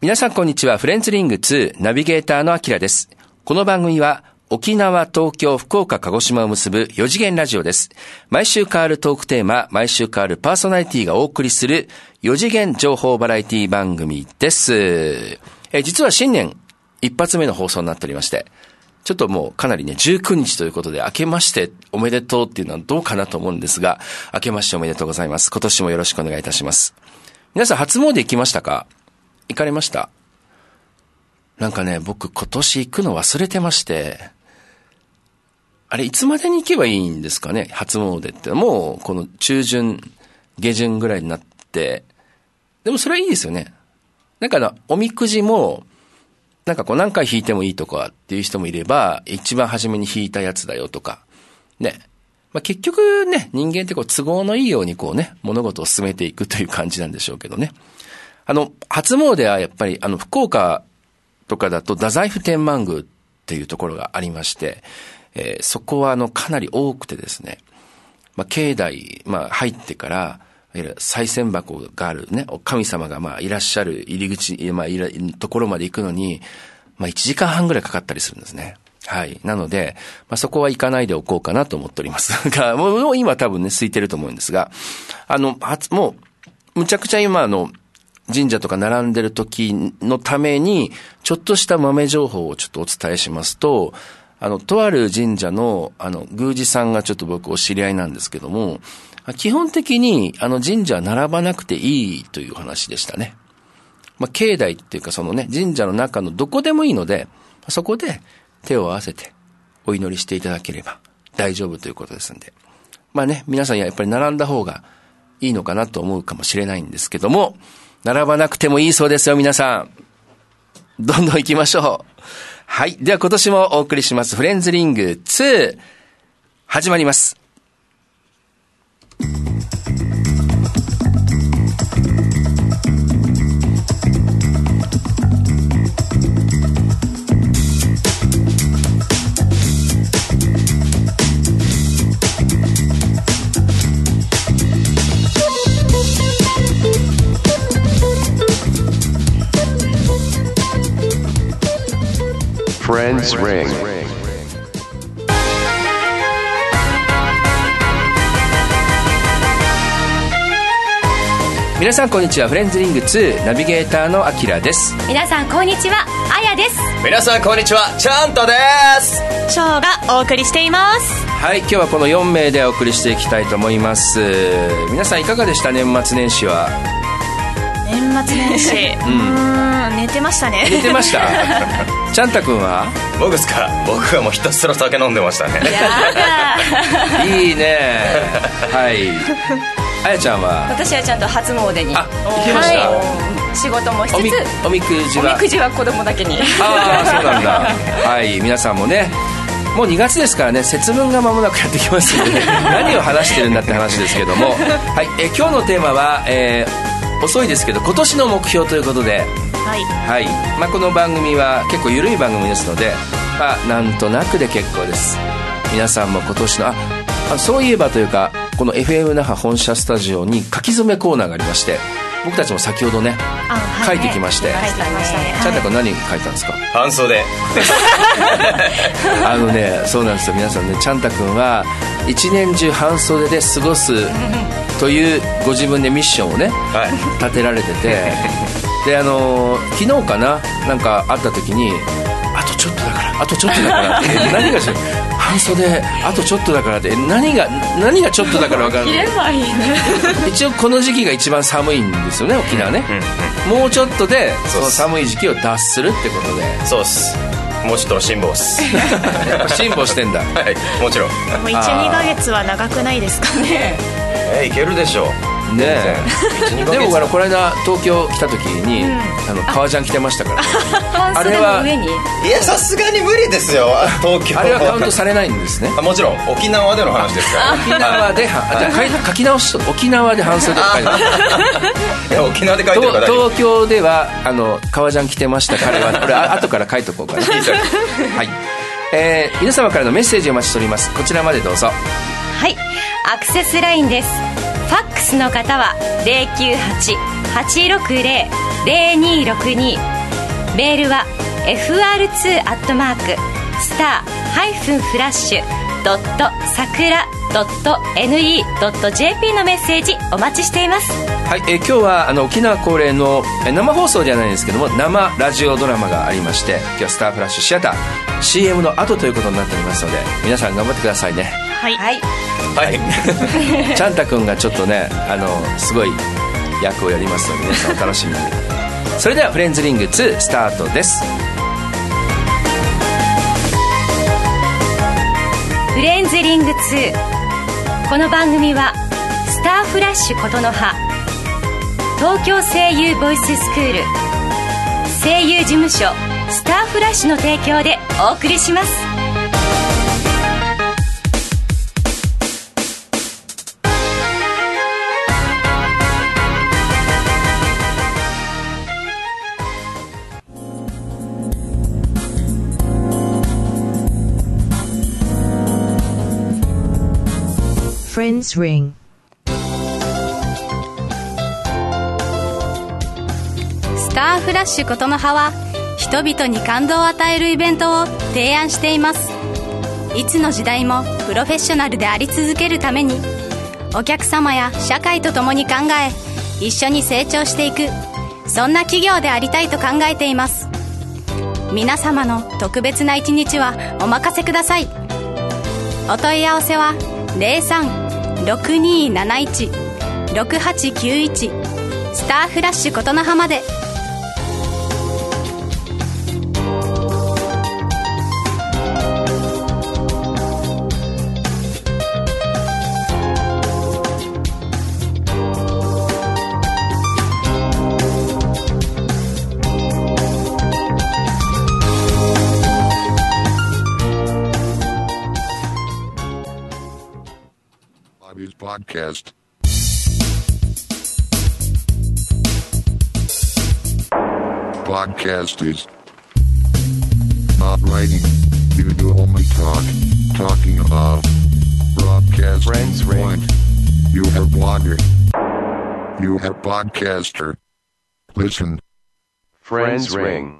皆さんこんにちは。フレンズリング2ナビゲーターのあきらです。この番組は沖縄、東京、福岡、鹿児島を結ぶ4次元ラジオです。毎週変わるトークテーマ、毎週変わるパーソナリティがお送りする4次元情報バラエティ番組です。実は新年一発目の放送になっておりまして、ちょっともうかなりね、19日ということで、明けましておめでとうっていうのはどうかなと思うんですが、明けましておめでとうございます。今年もよろしくお願いいたします。皆さん初詣行きましたか？行かれました？なんかね、僕今年行くの忘れてまして、あれいつまでに行けばいいんですかね、初詣って。もうこの中旬、下旬ぐらいになって、でもそれはいいですよね。なんかおみくじも、なんかこう何回引いてもいいとかっていう人もいれば、一番初めに引いたやつだよとか、ね。まあ、結局ね、人間ってこう都合のいいようにこうね、物事を進めていくという感じなんでしょうけどね。初詣はやっぱり福岡とかだと太宰府天満宮っていうところがありまして、そこはかなり多くてですね、まあ、境内、まあ、入ってから、賽銭箱があるね、お神様がまあいらっしゃる入り口、まあところまで行くのに、まあ1時間半ぐらいかかったりするんですね。はい。なので、まあそこは行かないでおこうかなと思っておりますが、もう今多分ね、空いてると思うんですが、もう、むちゃくちゃ今神社とか並んでる時のために、ちょっとした豆情報をちょっとお伝えしますと、とある神社の、宮司さんがちょっと僕お知り合いなんですけども、基本的に神社は並ばなくていいという話でしたね。まあ、境内っていうかそのね、神社の中のどこでもいいので、そこで手を合わせてお祈りしていただければ大丈夫ということですんで。まあね、皆さんやっぱり並んだ方がいいのかなと思うかもしれないんですけども、並ばなくてもいいそうですよ、皆さん。どんどん行きましょう。はい。では今年もお送りしますフレンズリング2始まります。 Friends Ring。 皆さんこんにちは。フレンズリング2ナビゲーターのあきらです。 皆さんこんにちは、あやです。 皆さんこんにちは、ちゃんとです。 ショーがお送りしています。 はい、今日はこの4名でお送りしていきたいと思います。皆さんいかがでした？年末年始は。 年末年始寝てましたね。 寝てましたちゃんたくんは？ 僕ですか？僕はもうひたすら酒飲んでましたね。 やだいいねはいあやちゃんは？ 私はちゃんと初詣に行きました、 はい、仕事もしつつおみくじは子供だけにああそうなんだはい皆さんもね、もう2月ですからね、節分が間もなくやってきますので、ね、何を話してるんだって話ですけどもはい、今日のテーマは、遅いですけど今年の目標ということで、はい、まあ、この番組は結構緩い番組ですので、まあ、なんとなくで結構です。皆さんも今年のそういえばというか、この FM 那覇本社スタジオに書き初めコーナーがありまして、僕たちも先ほどね、書いてきまして、ちゃんたくん何書いたんですか？ 半袖そうなんですよ。皆さんね、ちゃんたくんは一年中半袖で過ごすというご自分でミッションをね、はい、立てられててで昨日かな、なんか会った時にあとちょっとだからって何が半袖あとちょっとだからって何がちょっとだから分からない。着ればいいね一応この時期が一番寒いんですよね、沖縄ね、もうちょっとでその寒い時期を脱するってことで。 そうっす、もうちょっとの辛抱っす辛抱してんだはいもちろん。もう 1,2 ヶ月は長くないですかね。 いけるでしょうねえでもこの間東京来た時に、革ジャン着てましたから、 あれは上にいやさすがに無理ですよ東京。 あれはカウントされないんですね。 もちろん沖縄での話ですから沖縄でじゃあ書き直しと沖縄で半袖とか書いていや沖縄で書いてるから東京では革ジャン着てました彼はこれ後から書いとこうかなはい、皆様からのメッセージをお待ちしております。こちらまでどうぞ。 はい、アクセスラインです。ファックスの方は 098-860-0262 メールは fr2@star-sakura.ne.jp のメッセージお待ちしています。 はい、今日は沖縄恒例の生放送ではないんですけども、生ラジオドラマがありまして、今日はスターフラッシュシアター CM の後ということになっておりますので、皆さん頑張ってくださいね。 はい、はいはい。 ちゃんたくんがちょっとね、すごい役をやりますので、皆さんお楽しみに。それではフレンズリング2スタートです。 フレンズリング2、この番組はスターフラッシュ琴の葉、東京声優ボイススクール、声優事務所スターフラッシュの提供でお送りします。 Friends Ring。 スターフラッシュ琴の葉は人々に感動を与えるイベントを提案しています。いつの時代もプロフェッショナルであり続けるために、お客様や社会と共に考え、一緒に成長していく、そんな企業でありたいと考えています。皆様の特別な一日はお任せください。お問い合わせは 03-6271-6891 スターフラッシュ琴の葉まで。 Podcast. Podcast is not writing. You do only talking about broadcast. Friends Ring. You have blogger. You have podcaster. Listen. Friends Ring。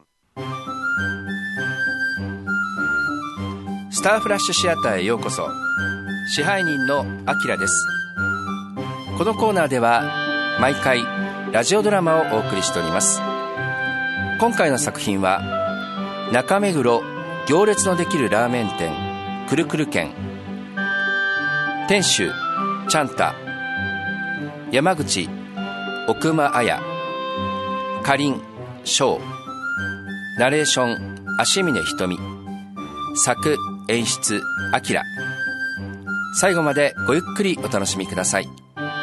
スターフラッシュシアターへようこそ。支配人のアキラです。このコーナーでは毎回ラジオドラマをお送りしております。今回の作品は中目黒行列のできるラーメン店くるくる軒、店主ちゃんた、山口奥間彩、かりん翔、ナレーション足峰ひとみ、作演出アキラ。最後までごゆっくりお楽しみください。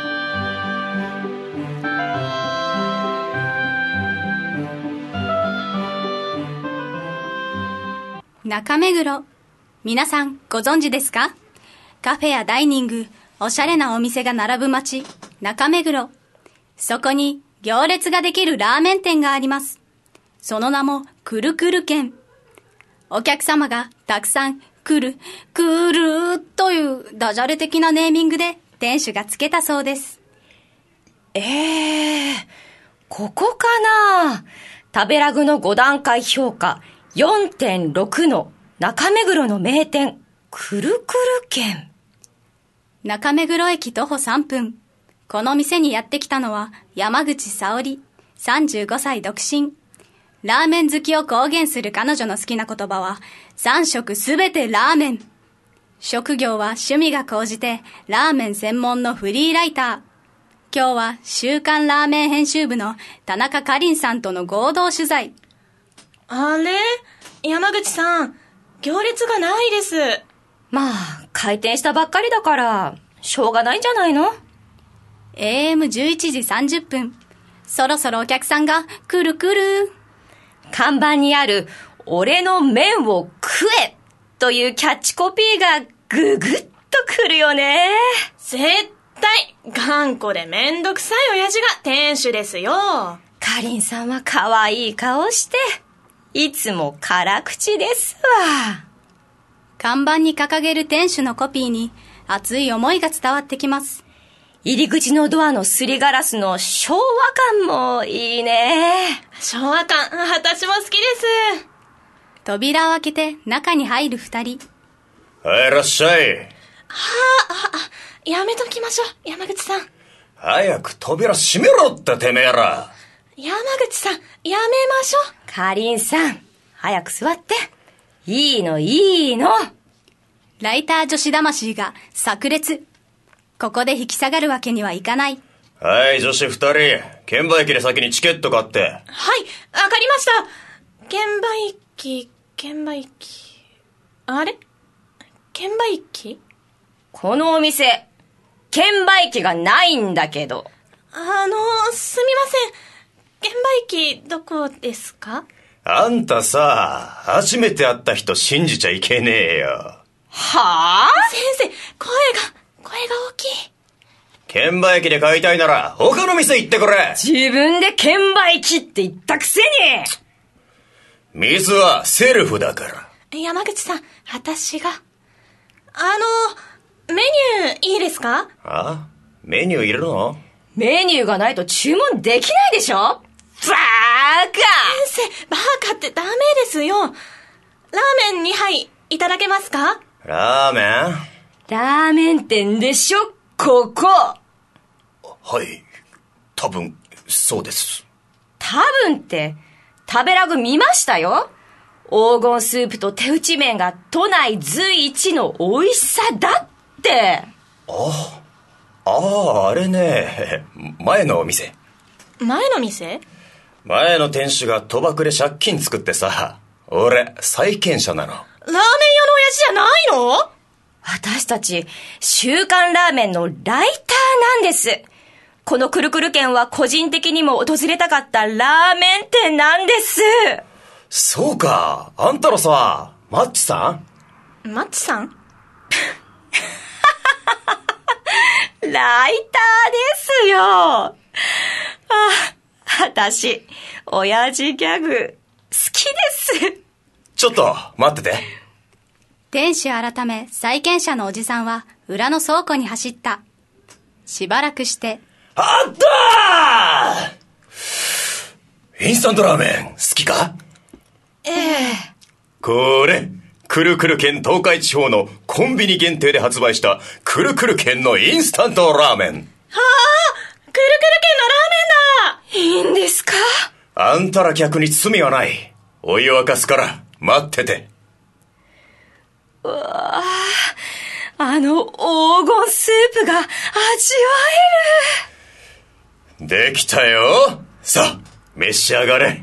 中目黒、皆さんご存知ですか？カフェやダイニング、おしゃれなお店が並ぶ街、中目黒。そこに行列ができるラーメン店があります。その名もくるくる軒。お客様がたくさん来るというダジャレ的なネーミングで店主がつけたそうです。 ここかな。食べラグの5段階評価 4.6 の中目黒の名店くるくる軒。 中目黒駅徒歩3分。この店にやってきたのは山口沙織、35歳独身。ラーメン好きを公言する彼女の好きな言葉は3食すべてラーメン。職業は趣味が高じてラーメン専門のフリーライター。今日は週刊ラーメン編集部の田中かりんさんとの合同取材。 あれ？山口さん、行列がないです。 まあ開店したばっかりだからしょうがないんじゃないの？ AM11 時30分。そろそろお客さんが来る。 看板にある俺の麺を食えというキャッチコピーがぐぐっとくるよね。 絶対頑固でめんどくさい親父が店主ですよ。 かりんさんは可愛い顔していつも辛口ですわ。 看板に掲げる店主のコピーに熱い思いが伝わってきます。 入り口のドアのすりガラスの昭和感もいいね。 昭和感、私も好きです。 扉を開けて中に入る二人。 はい、いらっしゃい。 やめときましょう、山口さん。 早く扉閉めろっててめえら。 山口さん、やめましょう。 かりんさん、早く座って。いいのいいの。 ライター女子魂が炸裂。ここで引き下がるわけにはいかない。 はい、女子二人、券売機で先にチケット買って。 はい、わかりました。券売機。あれ？券売機？ このお店、券売機がないんだけど。 すみません。券売機どこですか？ あんたさ、初めて会った人信じちゃいけねえよ。 はぁ？ 先生、声が大きい。 券売機で買いたいなら他の店行ってくれ。 自分で券売機って言ったくせに。 水はセルフだから。 山口さん、私が。メニューいいですか？ あ？メニューいるの？ メニューがないと注文できないでしょ？バーカ！ 先生、バーカってダメですよ。ラーメン2杯いただけますか？ ラーメン？ ラーメン店でしょ、ここ。 はい、多分そうです。 多分って食べラグ見ましたよ。黄金スープと手打ち麺が都内随一の美味しさだって。 あれね、前のお店。 前の店？ 前の店主が賭博で借金作ってさ、俺債権者なの。 ラーメン屋の親父じゃないの？ 私たち週刊ラーメンのライターなんです。このくるくる軒は個人的にも訪れたかったラーメン店なんです。 そうか、あんたのさ、マッチさん？ マッチさん？ ライターですよ。私、親父ギャグ好きです。 ちょっと待ってて。 店主改め債権者のおじさんは裏の倉庫に走った。しばらくして、 あったー！インスタントラーメン好きか？これ、くるくる軒東海地方のコンビニ限定で発売したくるくる軒のインスタントラーメン。 くるくる軒のラーメンだ！ いいんですか？ あんたら客に罪はない。お湯沸かすから待ってて。 うわぁ、黄金スープが味わえる。できたよ。さあ、召し上がれ。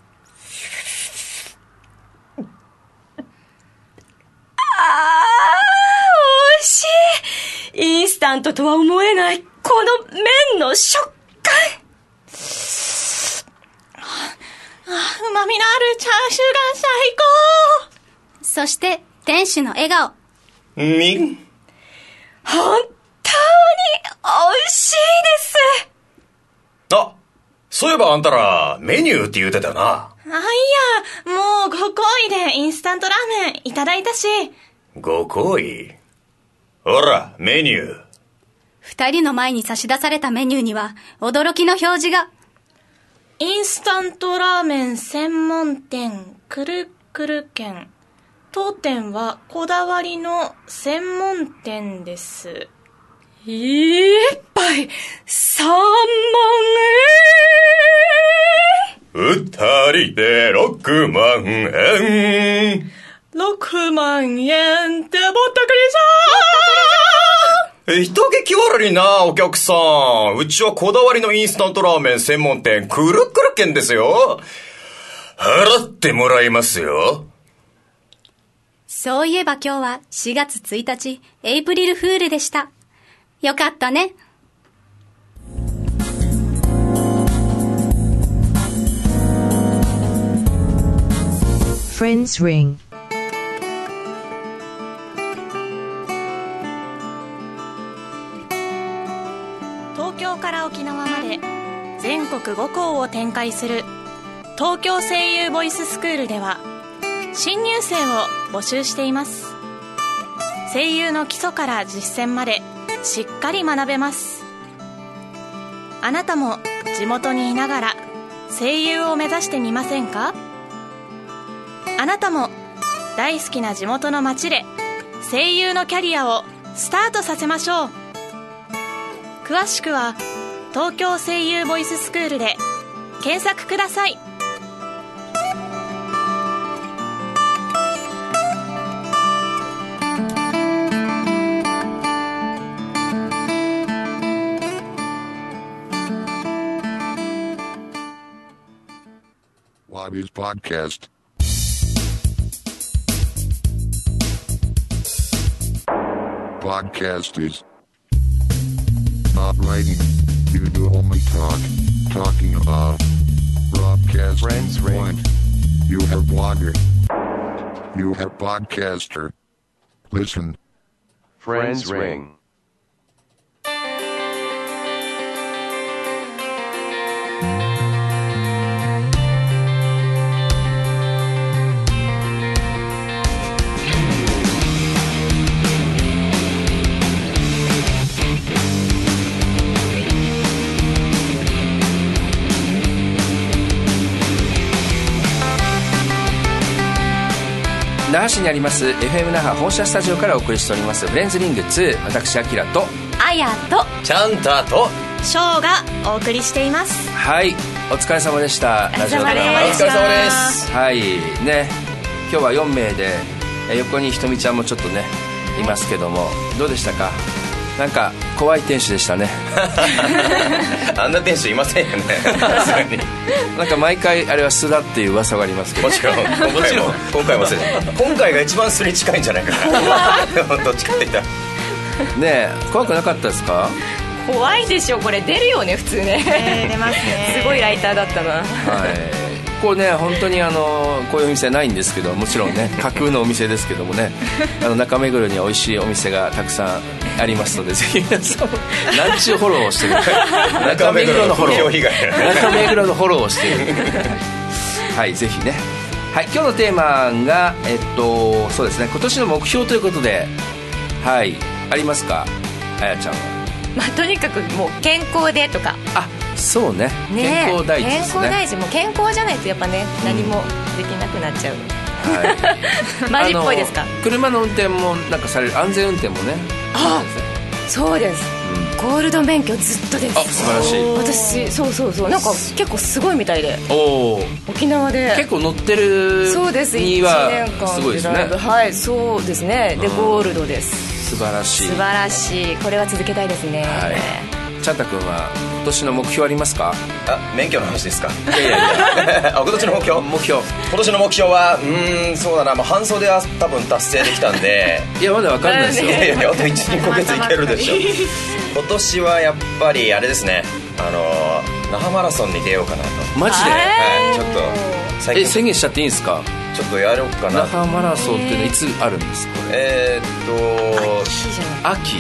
美味しい。インスタントとは思えないこの麺の食感。 旨味のあるチャーシューが最高。 そして店主の笑顔。 本当に美味しいです。 あ、そういえばあんたらメニューって言うてたな。 いや、もうご厚意でインスタントラーメンいただいたし。 ご厚意？ほら、メニュー。 二人の前に差し出されたメニューには驚きの表示が。 インスタントラーメン専門店くるくる軒。当店はこだわりの専門店です。 一杯3万円。 二人で6万円。 6万円ってぼったくりじゃん。 人聞き悪いな、お客さん。うちはこだわりのインスタントラーメン専門店くるくる軒ですよ。払ってもらいますよ。 そういえば今日は4月1日、エイプリルフールでした。よかったね。 Friends Ring。 東京から沖縄まで全国5校を展開する東京声優ボイススクールでは新入生を募集しています。声優の基礎から実践までしっかり学べます。 あなたも地元にいながら声優を目指してみませんか？あなたも大好きな地元の町で声優のキャリアをスタートさせましょう。詳しくは東京声優ボイススクールで検索ください。 Wabi's podcast. Podcast is not writing. You do only talk. Talking about broadcast. Friends ring. Point. You have blogger. You have podcaster. Listen. Friends ring. 那覇市にあります FM 那覇本社スタジオからお送りしておりますフレンズリング2、私アキラとあやとちゃんたとショーがお送りしています。 はい、お疲れ様でした。ラジオドラマお疲れ様です。 はいね、今日は4名で横にひとみちゃんもちょっとねいますけども、どうでしたか？なんか怖い店主でしたね。 あんな店主いませんよね。さすがになんか毎回あれは素だっていう噂がありますけど、 もちろん今回も今回が一番素に近いんじゃないかな。どっちかって言ったらねえ、怖くなかったですか？ 怖いでしょ、これ出るよね普通ね。 出ますね。 すごいライターだったな。 はい、こうね本当にこういうお店ないんですけど、もちろんね架空のお店ですけどもね、中目黒には美味しいお店がたくさんありますので、ぜひ皆さん何ちゅうフォローをしてる中目黒のフォロー、中目黒のフォローをしているはい、ぜひね。はい、今日のテーマがそうですね、今年の目標ということで、はい、ありますか？あやちゃんは。 とにかくもう健康でとか。 あ、そうね、健康第一ですね。 健康第一、もう健康じゃないとやっぱね、何もできなくなっちゃう。 はい、 マジっぽいですか？ 車の運転もなんかされる、安全運転もね。 あ、そうです、ゴールド免許ずっとです。 あ、素晴らしい。 私そうなんか結構すごいみたいで、沖縄で結構乗ってるそうです、 には 1年間すごいですね。 はい、そうですね。でゴールドです。 素晴らしい、 素晴らしい。これは続けたいですね。 はい、ちゃんたくんは今年の目標ありますか？ あ、免許の話ですか？ いやあ、今年の目標今年の目標はそうだな、半袖は多分達成できたんでいやまだ分かんないですよ。 いやあと 1,2 ヶ月いけるでしょ。今年はやっぱりあれですね、那覇マラソンに出ようかなと。 マジで？ はい、ちょっと最近宣言しちゃっていいんですか？ ちょっとやろうかな。 那覇マラソンっていつあるんですか？秋。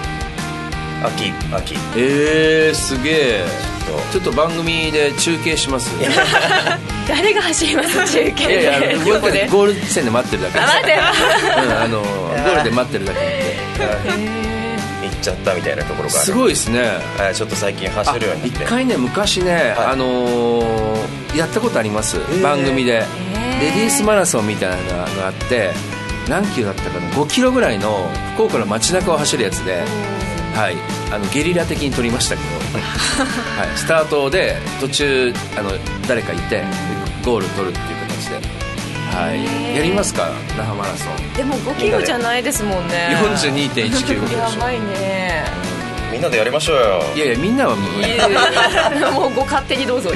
すげえ。ちょっと番組で中継します。 誰が走ります？中継で。 いやゴール線で待ってるだけです。ゴールで待ってるだけなんで。 行っちゃったみたいなところがある。 すごいですね。 ちょっと最近走るようになって。 一回ね、昔ね、やったことあります、番組で。レディースマラソンみたいなのがあって、何キロだったかな、5キロぐらいの福岡の街中を走るやつで、はい、ゲリラ的に撮りましたけど、はい、スタートで途中誰かいてゴール取るっていう形で、はい、やりますか？那覇マラソン。 でも5キロじゃないですもんね。 42.195 キロでしょ。 やばいね。 みんなでやりましょうよ。 いやいや、みんなは無理。 もうご勝手にどうぞ。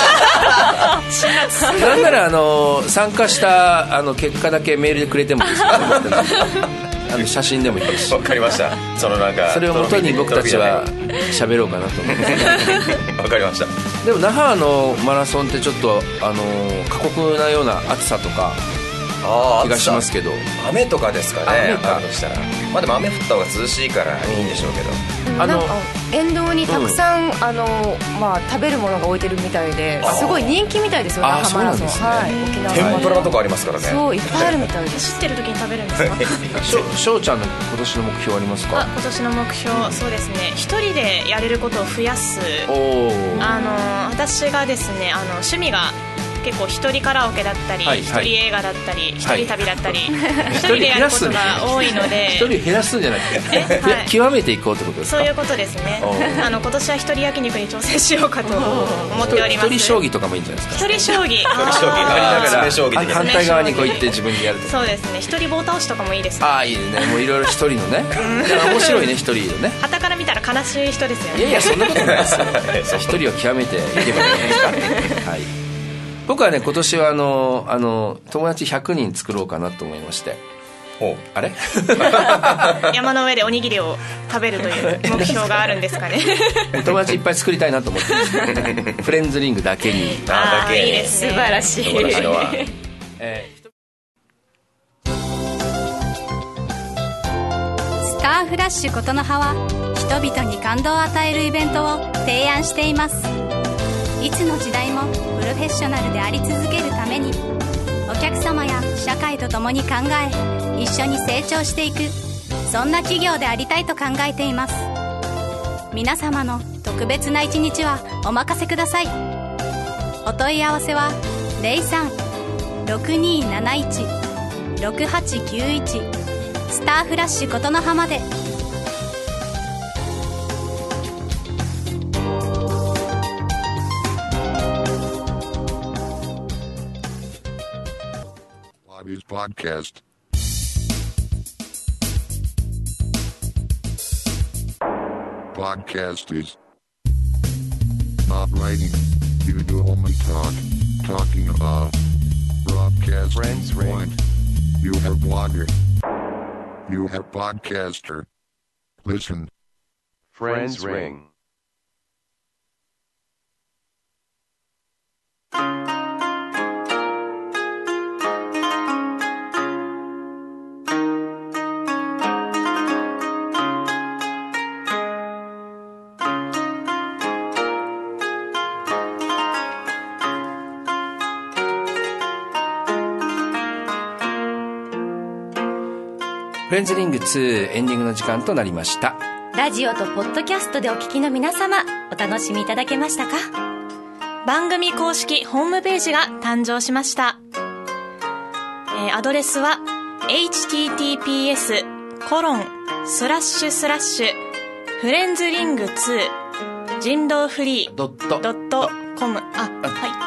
なんなら参加した結果だけメールでくれてもいいですか？写真でもいいですし。 わかりました。それをもとに僕たちは喋ろうかなと思ってわかりました。 でも那覇のマラソンってちょっと過酷なような暑さとか気がしますけど。 雨とかですかね。雨かとしたら、でも雨降った方が涼しいからいいんでしょうけど、 沿道にたくさん、食べるものが置いてるみたいですごい人気みたいですよ、那覇マラソン。はい、沖縄天ぷらとかありますからね。 そういっぱいあるみたいです。 知ってる時に食べるんですか？ 翔ちゃんの今年の目標ありますか？ 今年の目標、そうですね、一人でやれることを増やす。私がですね、趣味が結構一人カラオケだったり、一人映画だったり、一人旅だったり、一人でやることが多いので、 一人減らすんじゃなくて、極めていこうってことですか？ そういうことですね。今年は一人焼肉に挑戦しようかと思っております。 一人将棋とかもいいんじゃないですか？一人将棋、反対側にこう行って自分でやると。 そうですね、一人棒倒しとかもいいですね。 いいね、もういろいろ一人のね、面白いね、一人のね。 傍から見たら悲しい人ですよね。 いやそんなことないですよ。一人を極めていけばいいんじゃないですか。はい。僕はね、今年は友達100人作ろうかなと思いまして。あれ山の上でおにぎりを食べるという目標があるんですかね。 友達いっぱい作りたいなと思ってフレンズリングだけに。 いいですね、素晴らしい。 スターフラッシュことの葉は人々に感動を与えるイベントを提案しています。いつの時代もプロフェッショナルであり続けるために、お客様や社会と共に考え、一緒に成長していく、そんな企業でありたいと考えています。皆様の特別な一日はお任せください。お問い合わせは 03-6271-6891 スターフラッシュことの葉まで。 Bobby's Podcast. Podcast is not writing. You do only talking about broadcast. Friends ring. You have blogger. You have podcaster. Listen. Friends ring. フレンズリング2エンディングの時間となりました。 ラジオとポッドキャストでお聞きの皆様、お楽しみいただけましたか？ 番組公式ホームページが誕生しました。アドレスは https:// フレンズリング2人狼フリー.com。 はい、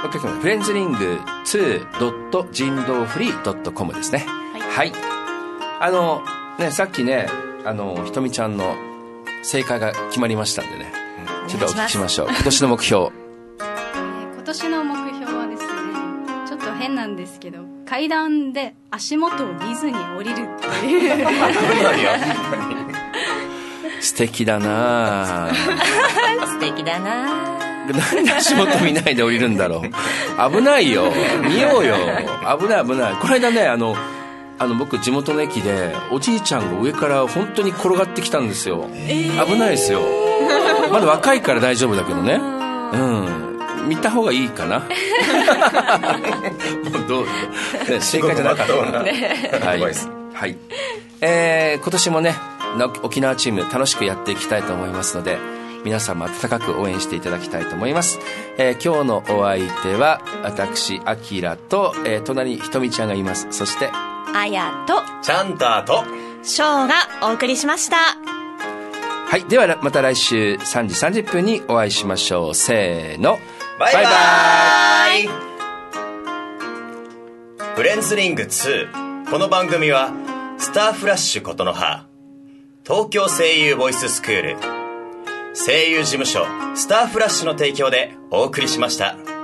フレンズリング2人狼フリー.com ですね。はい、さっきね、ひとみちゃんの正解が決まりましたんでね、ちょっとお聞きしましょう。今年の目標。 今年の目標はですね、ちょっと変なんですけど、階段で足元を見ずに降りるっていう素敵だな素敵だな。 なんで足元見ないで降りるんだろう。危ないよ、見ようよ。危ない危ない。この間ね、僕地元の駅でおじいちゃんが上から本当に転がってきたんですよ。危ないですよ。まだ若いから大丈夫だけどね。見た方がいいかな。どう、ね、正解じゃなかったな。はい、今年もね、沖縄チーム楽しくやっていきたいと思いますので、皆様温かく応援していただきたいと思います。今日のお相手は私アキラと、隣にひとみちゃんがいます。そしてあやとチャンターとショーがお送りしました。 はい、ではまた来週3時30分にお会いしましょう。せーの、 バイバイ。フレンズリング2。この番組はスターフラッシュことの葉、東京声優ボイススクール、声優事務所スターフラッシュの提供でお送りしました。